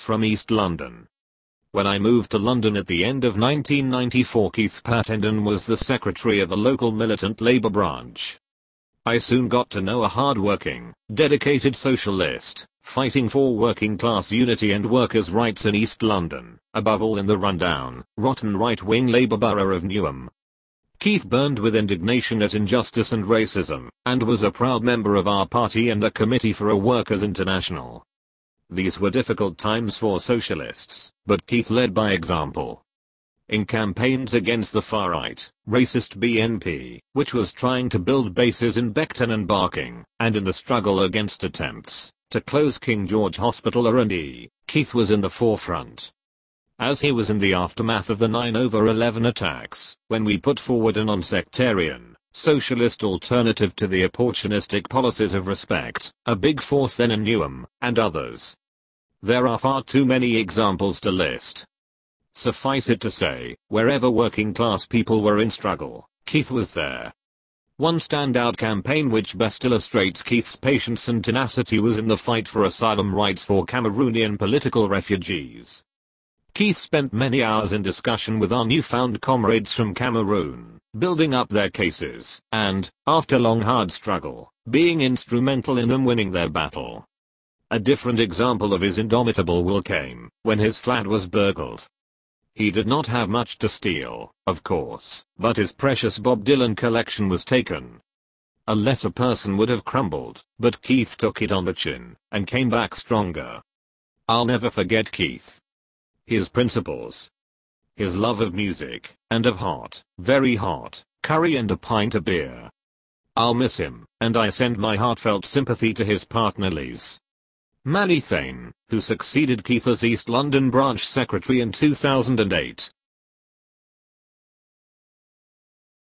from East London. When I moved to London at the end of 1994, Keith Pattendon was the secretary of the local militant Labour branch. I soon got to know a hard-working, dedicated socialist, fighting for working class unity and workers' rights in East London, above all in the rundown, rotten right-wing Labour borough of Newham. Keith burned with indignation at injustice and racism, and was a proud member of our party and the Committee for a Workers' International. These were difficult times for socialists, but Keith led by example. In campaigns against the far-right, racist BNP, which was trying to build bases in Beckton and Barking, and in the struggle against attempts to close King George Hospital R&D, Keith was in the forefront. As he was in the aftermath of the 9/11 attacks, when we put forward a non-sectarian, socialist alternative to the opportunistic policies of Respect, a big force then in Newham, and others. There are far too many examples to list. Suffice it to say, wherever working class people were in struggle, Keith was there. One standout campaign which best illustrates Keith's patience and tenacity was in the fight for asylum rights for Cameroonian political refugees. Keith spent many hours in discussion with our newfound comrades from Cameroon, building up their cases, and, after long hard struggle, being instrumental in them winning their battle. A different example of his indomitable will came when his flat was burgled. He did not have much to steal, of course, but his precious Bob Dylan collection was taken. A lesser person would have crumbled, but Keith took it on the chin, and came back stronger. I'll never forget Keith. His principles. His love of music, and of hot, very hot, curry and a pint of beer. I'll miss him, and I send my heartfelt sympathy to his partner Liz Manny Thane, who succeeded Keith as East London branch secretary in 2008.